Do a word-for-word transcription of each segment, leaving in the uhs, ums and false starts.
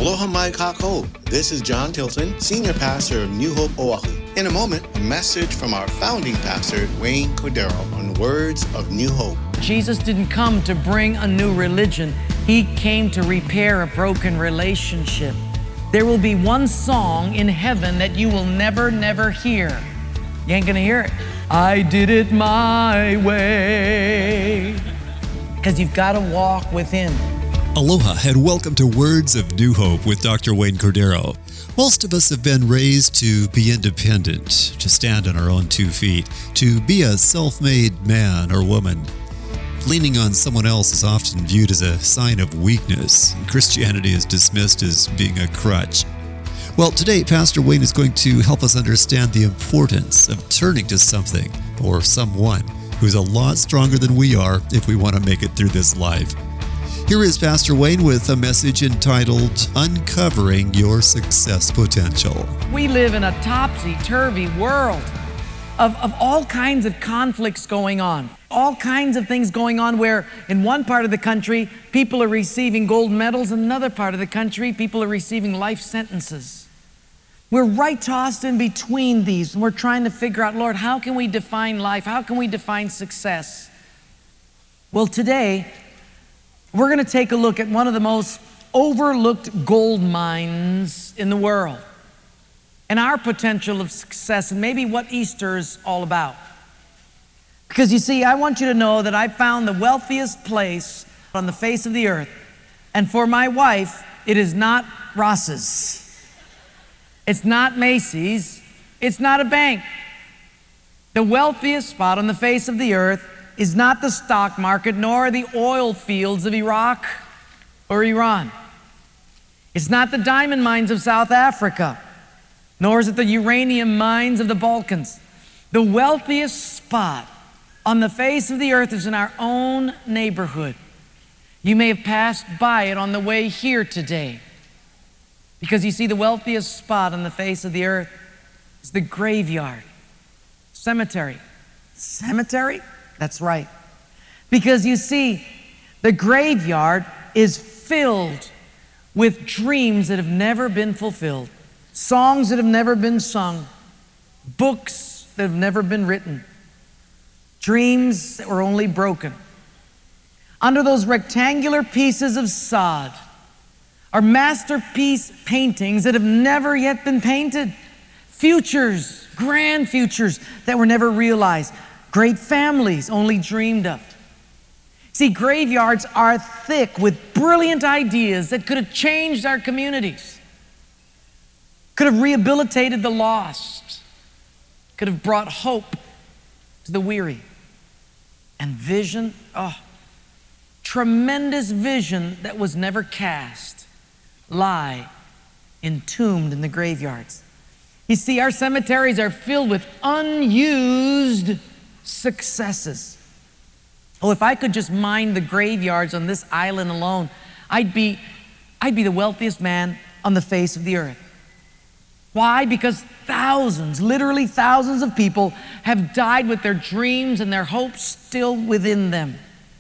Aloha mai kākou. This is John Tilton, Senior Pastor of New Hope Oahu. In a moment, a message from our founding pastor, Wayne Cordero, on words of new hope. Jesus didn't come to bring a new religion. He came to repair a broken relationship. There will be one song in heaven that you will never, never hear. You ain't gonna hear it. I did it my way. Because you've got to walk with Him. Aloha and welcome to Words of New Hope with Doctor Wayne Cordero. Most of us have been raised to be independent, to stand on our own two feet, to be a self-made man or woman. Leaning on someone else is often viewed as a sign of weakness, and Christianity is dismissed as being a crutch. Well, today, Pastor Wayne is going to help us understand the importance of turning to something or someone who's a lot stronger than we are if we want to make it through this life. Here is Pastor Wayne with a message entitled, Uncovering Your Success Potential. We live in a topsy-turvy world of, of all kinds of conflicts going on. All kinds of things going on where in one part of the country, people are receiving gold medals. In another part of the country, people are receiving life sentences. We're right tossed in between these, and we're trying to figure out, Lord, how can we define life? How can we define success? Well, today, we're going to take a look at one of the most overlooked gold mines in the world and our potential of success and maybe what Easter is all about. Because you see, I want you to know that I found the wealthiest place on the face of the earth. And for my wife, it is not Ross's. It's not Macy's. It's not a bank. The wealthiest spot on the face of the earth is not the stock market, nor the oil fields of Iraq or Iran. It's not the diamond mines of South Africa, nor is it the uranium mines of the Balkans. The wealthiest spot on the face of the earth is in our own neighborhood. You may have passed by it on the way here today, because you see, the wealthiest spot on the face of the earth is the graveyard, cemetery. Cemetery? That's right. Because you see, the graveyard is filled with dreams that have never been fulfilled, songs that have never been sung, books that have never been written, dreams that were only broken. Under those rectangular pieces of sod are masterpiece paintings that have never yet been painted, futures, grand futures that were never realized, great families only dreamed of. See, graveyards are thick with brilliant ideas that could have changed our communities, could have rehabilitated the lost, could have brought hope to the weary. And vision, oh, tremendous vision that was never cast, lie entombed in the graveyards. You see, our cemeteries are filled with unused successes. Oh, if I could just mine the graveyards on this island alone, I'd be, I'd be the wealthiest man on the face of the earth. Why? Because thousands, literally thousands of people have died with their dreams and their hopes still within them.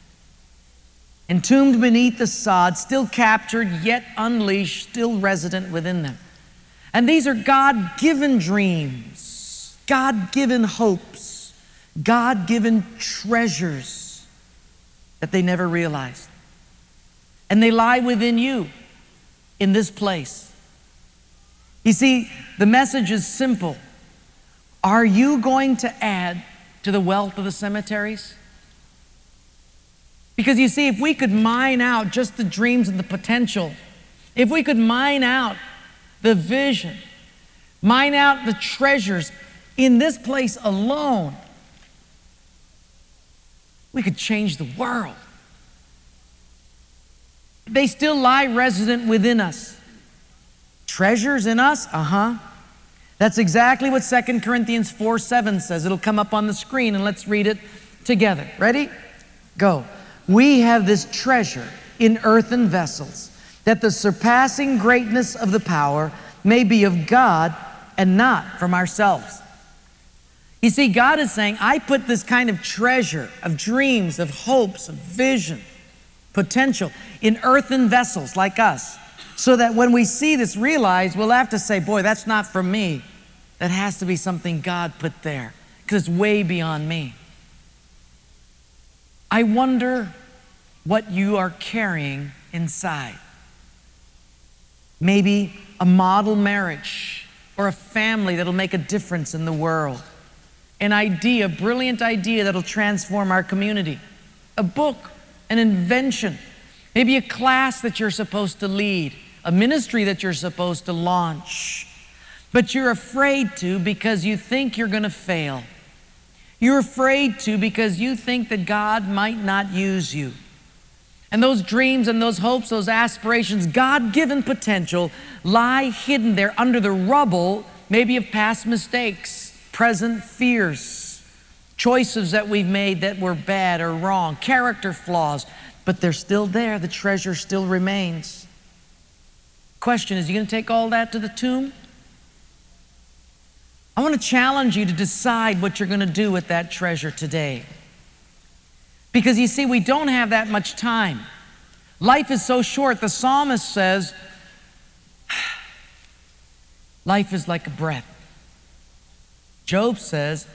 Entombed beneath the sod, still captured, yet unleashed, still resident within them. And these are God-given dreams, God-given hopes, God-given treasures that they never realized. And they lie within you in this place. You see, the message is simple. Are you going to add to the wealth of the cemeteries? Because you see, if we could mine out just the dreams and the potential, if we could mine out the vision, mine out the treasures in this place alone, we could change the world. They still lie resident within us. Treasures in us? Uh-huh. That's exactly what Second Corinthians four seven says. It'll come up on the screen, and let's read it together. Ready? Go. We have this treasure in earthen vessels, that the surpassing greatness of the power may be of God and not from ourselves. You see, God is saying, I put this kind of treasure of dreams, of hopes, of vision, potential in earthen vessels like us. so that when we see this realized, we'll have to say, boy, that's not from me. That has to be something God put there, because it's way beyond me. I wonder what you are carrying inside. Maybe a model marriage or a family that'll make a difference in the world. An idea, a brilliant idea that'll transform our community. A book, an invention, maybe a class that you're supposed to lead, a ministry that you're supposed to launch. But you're afraid to because you think you're going to fail. You're afraid to because you think that God might not use you. And those dreams and those hopes, those aspirations, God-given potential, lie hidden there under the rubble, maybe of past mistakes, present fears, choices that we've made that were bad or wrong, character flaws, but they're still there. The treasure still remains. Question is, you going to take all that to the tomb? I want to challenge you to decide what you're going to do with that treasure today. Because you see, we don't have that much time. Life is so short. The psalmist says, life is like a breath. Job says,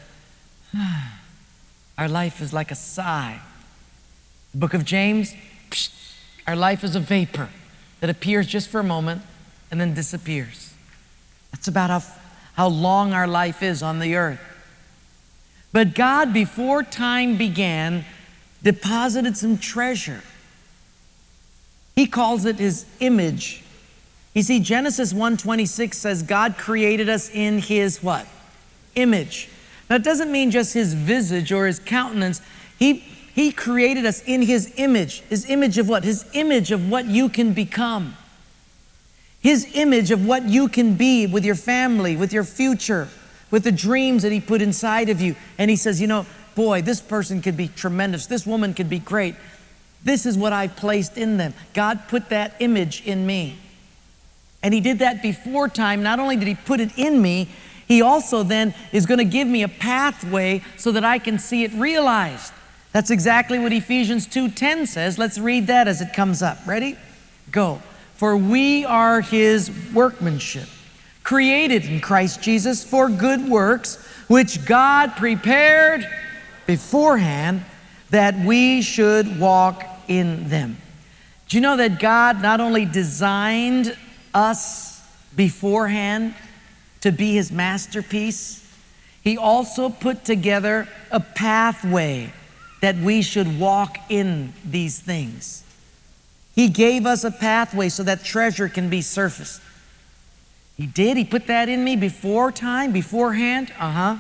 our life is like a sigh. The book of James, our life is a vapor that appears just for a moment and then disappears. That's about how, how long our life is on the earth. But God, before time began, deposited some treasure. He calls it his image. You see, Genesis one twenty-six says God created us in his what? Image. Now, it doesn't mean just his visage or his countenance. He, he created us in his image. His image of what? His image of what you can become. His image of what you can be with your family, with your future, with the dreams that he put inside of you. And he says, you know, boy, this person could be tremendous. This woman could be great. This is what I've placed in them. God put that image in me. And he did that before time. Not only did he put it in me, he also then is going to give me a pathway so that I can see it realized. That's exactly what Ephesians two ten says. Let's read that as it comes up. Ready? Go. For we are his workmanship, created in Christ Jesus for good works, which God prepared beforehand that we should walk in them. Do you know that God not only designed us beforehand to be his masterpiece, he also put together a pathway that we should walk in these things. He gave us a pathway so that treasure can be surfaced. He did. He put that in me before time, beforehand. Uh-huh.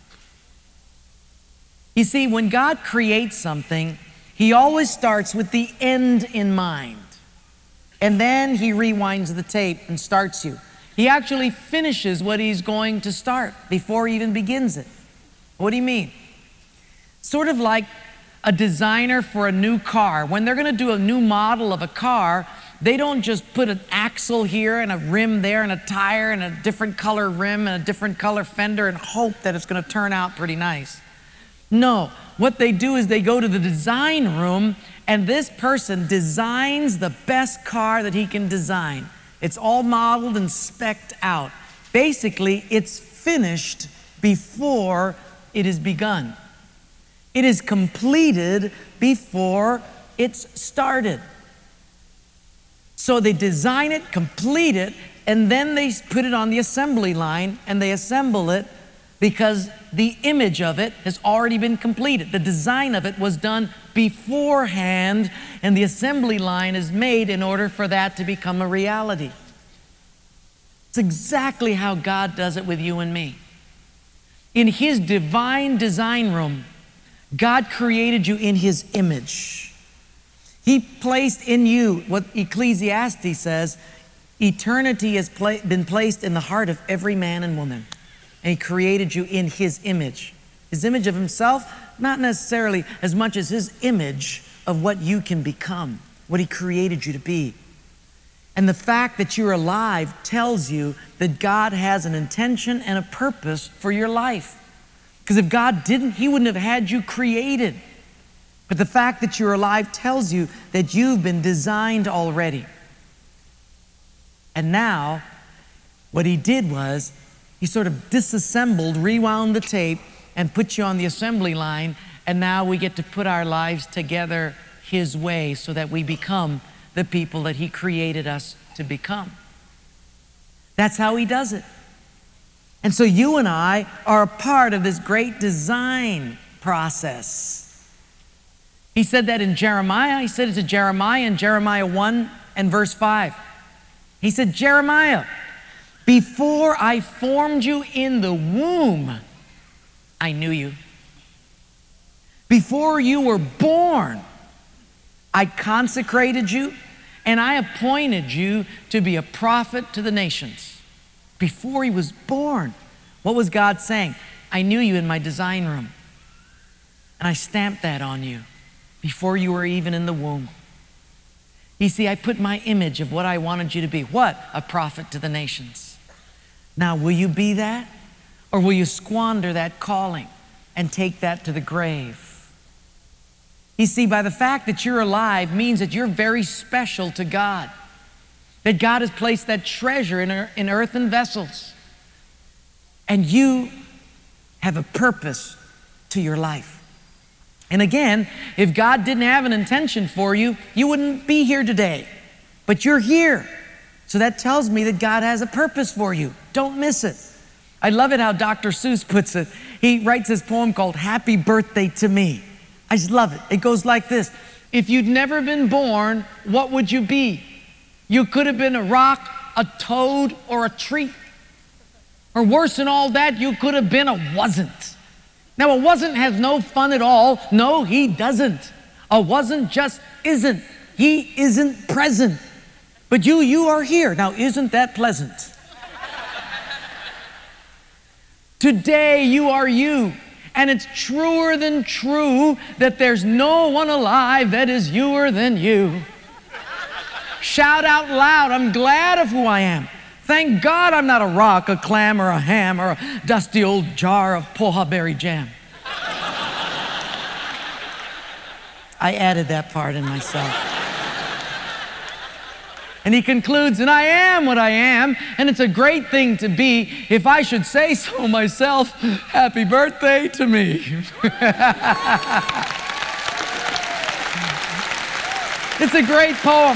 You see, when God creates something, he always starts with the end in mind. And then he rewinds the tape and starts you. He actually finishes what he's going to start before he even begins it. What do you mean? Sort of like a designer for a new car. When they're going to do a new model of a car, they don't just put an axle here and a rim there and a tire and a different color rim and a different color fender and hope that it's going to turn out pretty nice. No, what they do is they go to the design room and this person designs the best car that he can design. It's all modeled and spec'd out. Basically, it's finished before it is begun. It is completed before it's started. So they design it, complete it, and then they put it on the assembly line and they assemble it because the image of it has already been completed. The design of it was done beforehand, and the assembly line is made in order for that to become a reality. It's exactly how God does it with you and me. In his divine design room, God created you in his image. He placed in you what Ecclesiastes says, eternity has pla- been placed in the heart of every man and woman. And he created you in his image. His image of himself, not necessarily as much as his image of what you can become, what he created you to be. And the fact that you're alive tells you that God has an intention and a purpose for your life. Because if God didn't, he wouldn't have had you created. But the fact that you're alive tells you that you've been designed already. And now, what he did was, he sort of disassembled, rewound the tape, and put you on the assembly line, and now we get to put our lives together his way so that we become the people that he created us to become. That's how he does it. And so you and I are a part of this great design process. He said that in Jeremiah. He said it to Jeremiah in Jeremiah one and verse five. He said, Jeremiah, before I formed you in the womb, I knew you. Before you were born, I consecrated you and I appointed you to be a prophet to the nations. Before he was born, what was God saying? I knew you in my design room. And I stamped that on you before you were even in the womb. You see, I put my image of what I wanted you to be. What? A prophet to the nations. Now, will you be that? Or will you squander that calling and take that to the grave? You see, by the fact that you're alive means that you're very special to God. That God has placed that treasure in, in earthen vessels. And you have a purpose to your life. And again, if God didn't have an intention for you, you wouldn't be here today. But you're here. So that tells me that God has a purpose for you. Don't miss it. I love it how Doctor Seuss puts it. He writes this poem called Happy Birthday to Me. I just love it. It goes like this. If you'd never been born, what would you be? You could have been a rock, a toad, or a tree. Or worse than all that, you could have been a wasn't. Now, a wasn't has no fun at all. No, he doesn't. A wasn't just isn't. He isn't present. But you, you are here. Now, isn't that pleasant? Today, you are you. And it's truer than true that there's no one alive that is youer than you. Shout out loud, I'm glad of who I am. Thank God I'm not a rock, a clam, or a ham, or a dusty old jar of poha berry jam. I added that part in myself. And he concludes, and I am what I am, and it's a great thing to be. If I should say so myself, happy birthday to me. It's a great poem.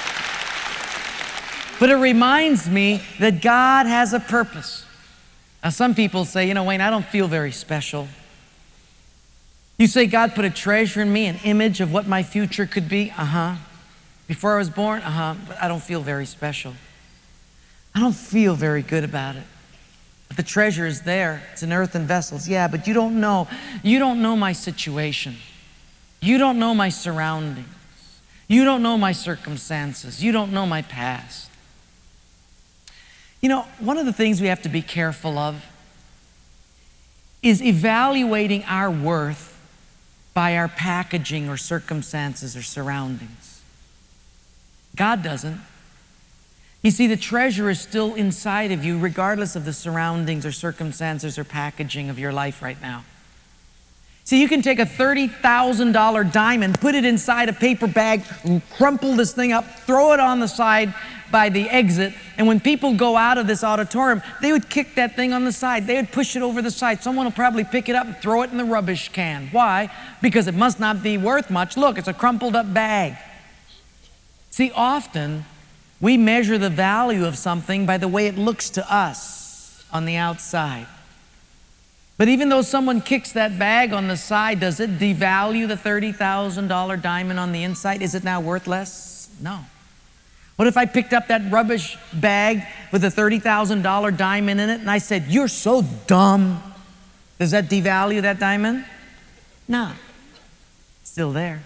But it reminds me that God has a purpose. Now, some people say, you know, Wayne, I don't feel very special. You say God put a treasure in me, an image of what my future could be? Uh-huh. Before I was born? Uh-huh. But I don't feel very special. I don't feel very good about it. But the treasure is there. It's in earthen vessels. Yeah, but you don't know. You don't know my situation. You don't know my surroundings. You don't know my circumstances. You don't know my past. You know, one of the things we have to be careful of is evaluating our worth by our packaging or circumstances or surroundings. God doesn't. You see, the treasure is still inside of you regardless of the surroundings or circumstances or packaging of your life right now. See, you can take a thirty thousand dollar diamond, put it inside a paper bag, crumple this thing up, throw it on the side by the exit, and when people go out of this auditorium, they would kick that thing on the side. They would push it over the side. Someone will probably pick it up and throw it in the rubbish can. Why? Because it must not be worth much. Look, it's a crumpled up bag. See, often we measure the value of something by the way it looks to us on the outside. But even though someone kicks that bag on the side, does it devalue the thirty thousand dollar diamond on the inside? Is it now worth less? No. What if I picked up that rubbish bag with a thirty thousand dollar diamond in it and I said, you're so dumb? Does that devalue that diamond? No. It's still there.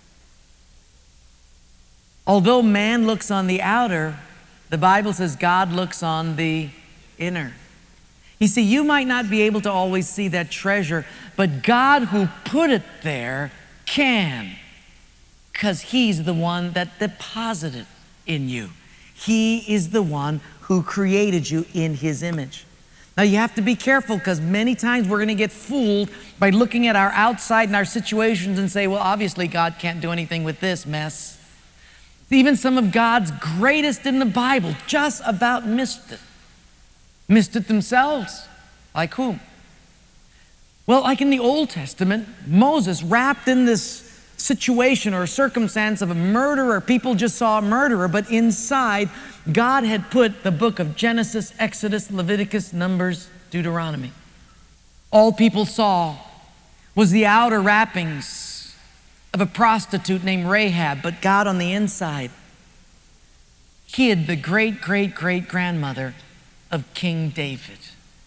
Although man looks on the outer, the Bible says God looks on the inner. You see, you might not be able to always see that treasure, but God who put it there can, because He's the one that deposited in you. He is the one who created you in His image. Now you have to be careful because many times we're going to get fooled by looking at our outside and our situations and say, well, obviously God can't do anything with this mess. Even some of God's greatest in the Bible just about missed it. Missed it themselves. Like whom? Well, like in the Old Testament, Moses, wrapped in this situation or circumstance of a murderer. People just saw a murderer, but inside, God had put the book of Genesis, Exodus, Leviticus, Numbers, Deuteronomy. All people saw was the outer wrappings of a prostitute named Rahab, but God on the inside hid the great, great, great grandmother of King David.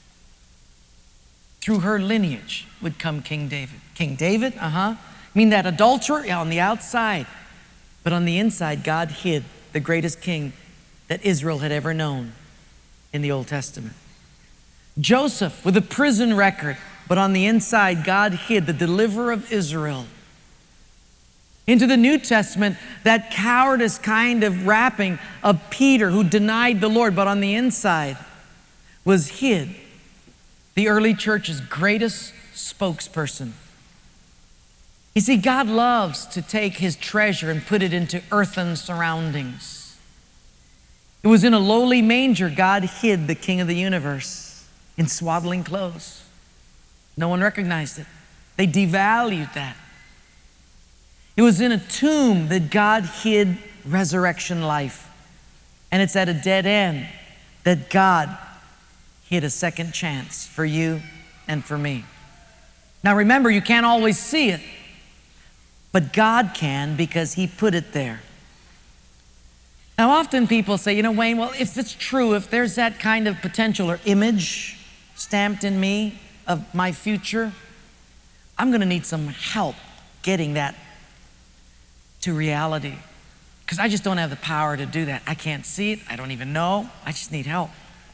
Through her lineage would come King David. King David, uh-huh. I mean that adulterer on the outside, but on the inside, God hid the greatest king that Israel had ever known in the Old Testament. Joseph with a prison record, but on the inside, God hid the deliverer of Israel. Into the New Testament, that cowardice kind of wrapping of Peter who denied the Lord, but on the inside was hid the early church's greatest spokesperson. You see, God loves to take his treasure and put it into earthen surroundings. It was in a lowly manger God hid the King of the universe in swaddling clothes. No one recognized it. They devalued that. It was in a tomb that God hid resurrection life. And it's at a dead end that God hid a second chance for you and for me. Now remember, you can't always see it, but God can because he put it there. Now often people say, you know, Wayne, well, if it's true, if there's that kind of potential or image stamped in me of my future, I'm going to need some help getting that to reality, because I just don't have the power to do that. I can't see it. I don't even know. I just need help.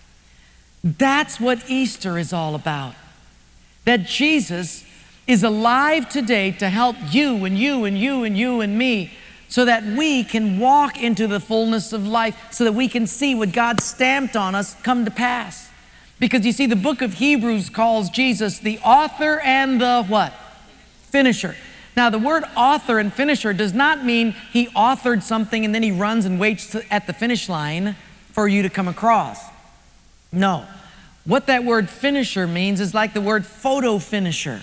That's what Easter is all about. That Jesus is alive today to help you and you and you and you and me so that we can walk into the fullness of life, so that we can see what God stamped on us come to pass. Because you see, the book of Hebrews calls Jesus the author and the what? Finisher. Now, the word author and finisher does not mean he authored something and then he runs and waits to, at the finish line for you to come across. No. What that word finisher means is like the word photo finisher.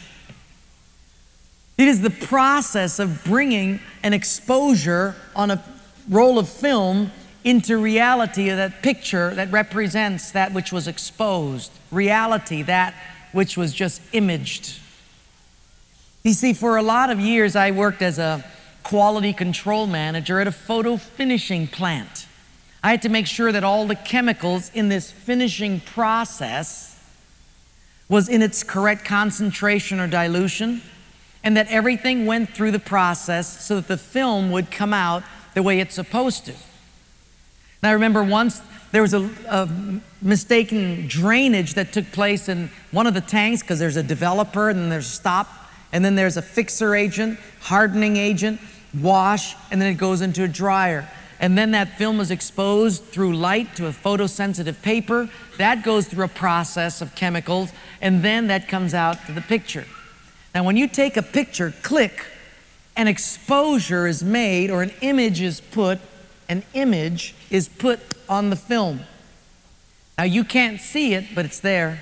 It is the process of bringing an exposure on a roll of film into reality of that picture that represents that which was exposed. Reality, that which was just imaged. You see, for a lot of years, I worked as a quality control manager at a photo finishing plant. I had to make sure that all the chemicals in this finishing process was in its correct concentration or dilution, and that everything went through the process so that the film would come out the way it's supposed to. Now, I remember once there was a, a mistaken drainage that took place in one of the tanks, because there's a developer and then there's a stop, and then there's a fixer agent, hardening agent, wash, and then it goes into a dryer. And then that film is exposed through light to a photosensitive paper. That goes through a process of chemicals, and then that comes out to the picture. Now, when you take a picture, click, an exposure is made, or an image is put, an image is put on the film. Now, you can't see it, but it's there.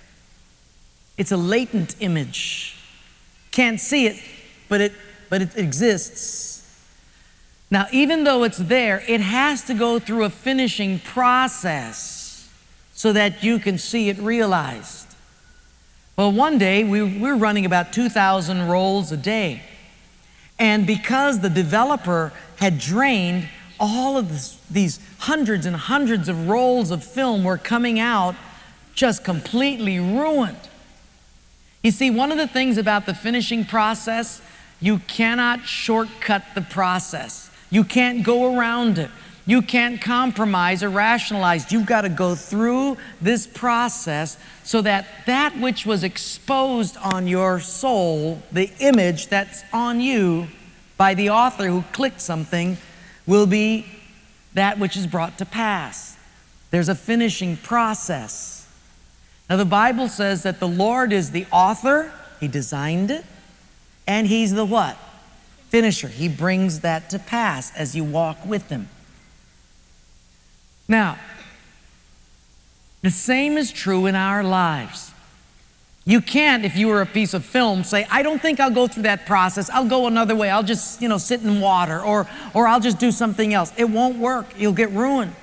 It's a latent image. Can't see it, but it, but it exists. Now, even though it's there, it has to go through a finishing process so that you can see it realized. Well, one day, we we're running about two thousand rolls a day. And because the developer had drained, all of this, these hundreds and hundreds of rolls of film were coming out just completely ruined. You see, one of the things about the finishing process, you cannot shortcut the process. You can't go around it. You can't compromise or rationalize. You've got to go through this process so that that which was exposed on your soul, the image that's on you by the author who clicked something, will be that which is brought to pass. There's a finishing process. Now, the Bible says that the Lord is the author, he designed it, and he's the what? finisher. He brings that to pass as you walk with him. Now, the same is true in our lives. You can't, if you were a piece of film, say, I don't think I'll go through that process. I'll go another way. I'll just, you know, sit in water, or, or I'll just do something else. It won't work. You'll get ruined.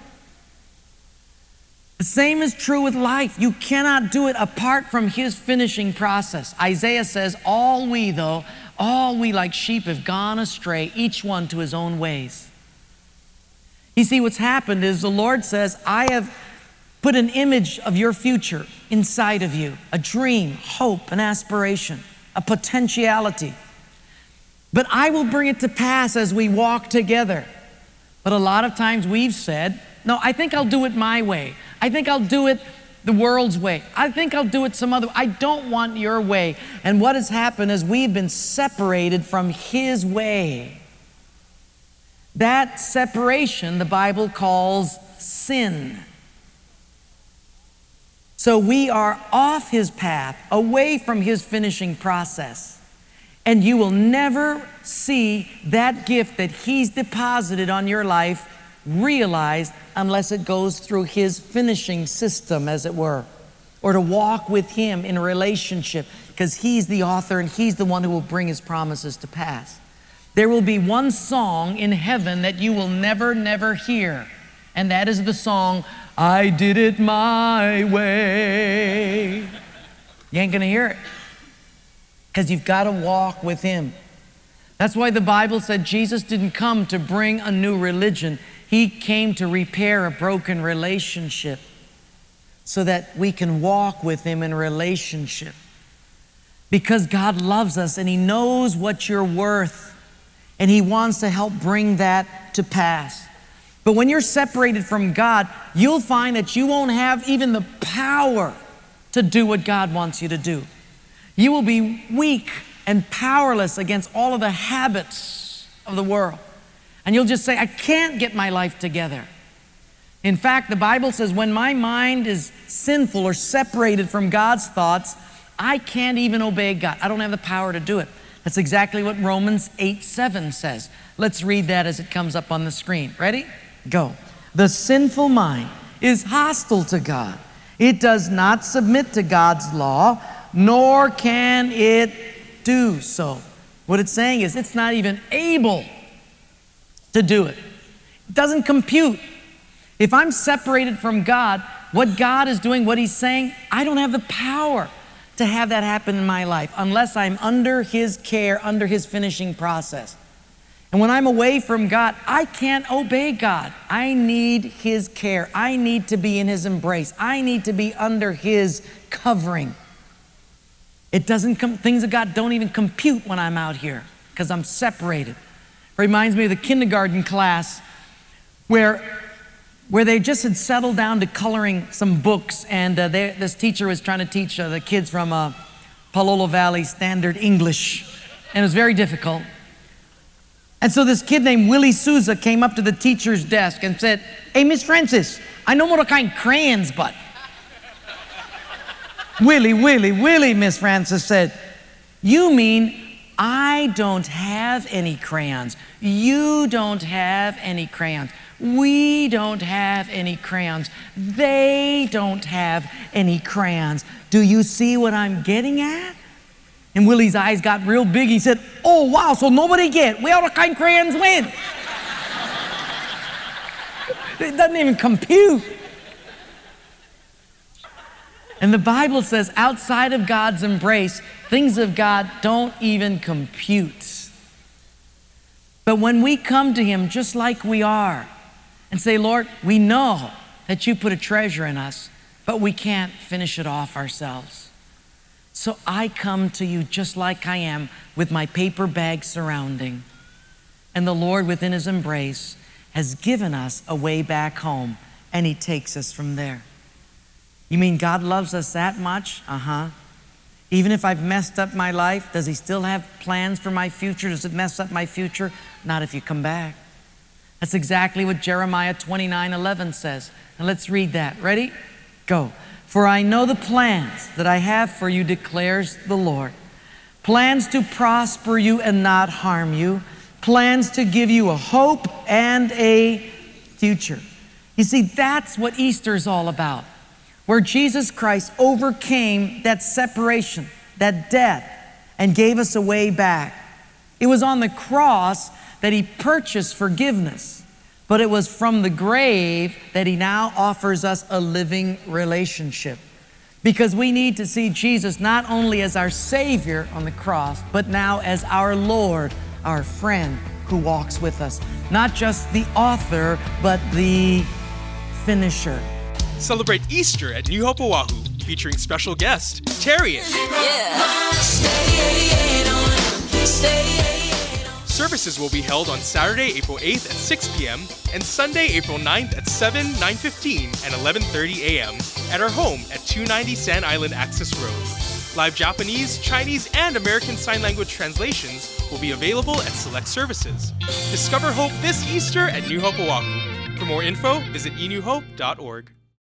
The same is true with life. You cannot do it apart from his finishing process. Isaiah says, all we, though, all we like sheep have gone astray, each one to his own ways. You see, what's happened is the Lord says, I have put an image of your future inside of you, a dream, hope, an aspiration, a potentiality. But I will bring it to pass as we walk together. But a lot of times we've said, no, I think I'll do it my way. I think I'll do it the world's way. I think I'll do it some other way. I don't want your way. And what has happened is we've been separated from his way. That separation the Bible calls sin. So we are off his path, away from his finishing process. And you will never see that gift that he's deposited on your life realized unless it goes through his finishing system, as it were, or to walk with him in a relationship, because he's the author and he's the one who will bring his promises to pass. There will be one song in heaven that you will never, never hear, and that is the song, I did it my way. You ain't gonna hear it, because you've got to walk with him. That's why the Bible said Jesus didn't come to bring a new religion. He came to repair a broken relationship so that we can walk with him in relationship. Because God loves us and he knows what you're worth, and he wants to help bring that to pass. But when you're separated from God, you'll find that you won't have even the power to do what God wants you to do. You will be weak and powerless against all of the habits of the world. And you'll just say, I can't get my life together. In fact, the Bible says when my mind is sinful or separated from God's thoughts, I can't even obey God. I don't have the power to do it. That's exactly what Romans eight seven says. Let's read that as it comes up on the screen. Ready? Go. The sinful mind is hostile to God. It does not submit to God's law, nor can it do so. What it's saying is it's not even able to do it. It doesn't compute. If I'm separated from God, what God is doing, what he's saying, I don't have the power to have that happen in my life unless I'm under his care, under his finishing process. And when I'm away from God, I can't obey God. I need his care. I need to be in his embrace. I need to be under his covering. It doesn't come, things of God don't even compute when I'm out here because I'm separated. It reminds me of the kindergarten class where, where they just had settled down to coloring some books, and uh, they, this teacher was trying to teach uh, the kids from uh, Palolo Valley Standard English, and it was very difficult. And so this kid named Willie Souza came up to the teacher's desk and said, hey, Miss Francis, I know what kind of crayons, but. Willie, Willie, Willie, Miss Francis said, you mean I don't have any crayons. You don't have any crayons. We don't have any crayons. They don't have any crayons. Do you see what I'm getting at? And Willie's eyes got real big. He said, oh, wow, so nobody get. We all the kind crayons win. It doesn't even compute. And the Bible says outside of God's embrace, things of God don't even compute. But when we come to him just like we are and say, Lord, we know that you put a treasure in us, but we can't finish it off ourselves. So I come to you just like I am with my paper bag surrounding. And the Lord within his embrace has given us a way back home, and he takes us from there. You mean God loves us that much? Uh-huh. Even if I've messed up my life, does he still have plans for my future? Does it mess up my future? Not if you come back. That's exactly what Jeremiah twenty-nine eleven says. And let's read that. Ready? Go. For I know the plans that I have for you, declares the Lord. Plans to prosper you and not harm you, plans to give you a hope and a future. You see, that's what Easter's all about, where Jesus Christ overcame that separation, that death, and gave us a way back. It was on the cross that he purchased forgiveness, but it was from the grave that he now offers us a living relationship. Because we need to see Jesus not only as our Savior on the cross, but now as our Lord, our friend who walks with us. Not just the author, but the finisher. Celebrate Easter at New Hope Oahu, featuring special guest, Terrian. Yeah. Stay on, stay on. Services will be held on Saturday, April eighth at six p.m. and Sunday, April ninth at seven, nine fifteen, and eleven thirty a.m. at our home at two ninety Sand Island Access Road. Live Japanese, Chinese, and American Sign Language translations will be available at select services. Discover hope this Easter at New Hope Oahu. For more info, visit e new hope dot org.